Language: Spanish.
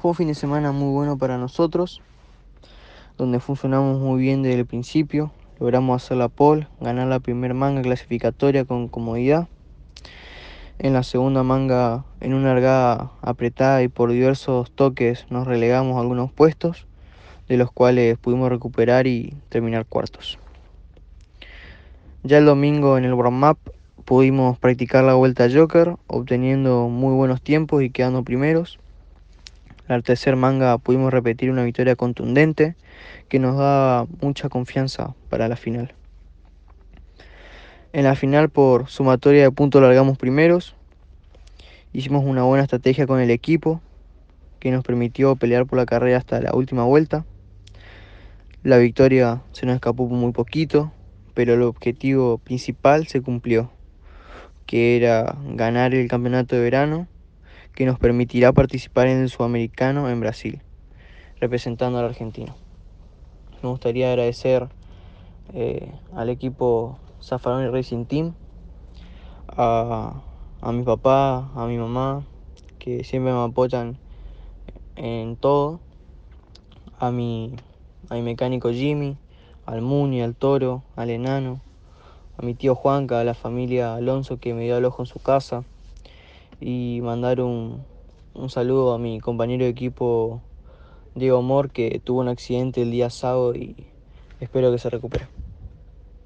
Fue un fin de semana muy bueno para nosotros, donde funcionamos muy bien desde el principio. Logramos hacer la pole, ganar la primera manga clasificatoria con comodidad. En la segunda manga, en una largada apretada y por diversos toques, nos relegamos a algunos puestos, de los cuales pudimos recuperar y terminar cuartos. Ya el domingo en el warm-up pudimos practicar la vuelta Joker, obteniendo muy buenos tiempos y quedando primeros. La tercera manga pudimos repetir una victoria contundente que nos da mucha confianza para la final. En la final por sumatoria de puntos largamos primeros. Hicimos una buena estrategia con el equipo que nos permitió pelear por la carrera hasta la última vuelta. La victoria se nos escapó por muy poquito, pero el objetivo principal se cumplió, que era ganar el campeonato de verano que nos permitirá participar en el Sudamericano en Brasil, representando a la Argentina. Me gustaría agradecer al equipo Zaffaroni Racing Team, a, a mi papá, a mi mamá, que siempre me apoyan en todo, a mi mecánico Jimmy, al Muni, al Toro, al Enano, a mi tío Juanca, a la familia Alonso que me dio el ojo en su casa, y mandar un saludo a mi compañero de equipo Diego Mor, que tuvo un accidente el día sábado y espero que se recupere.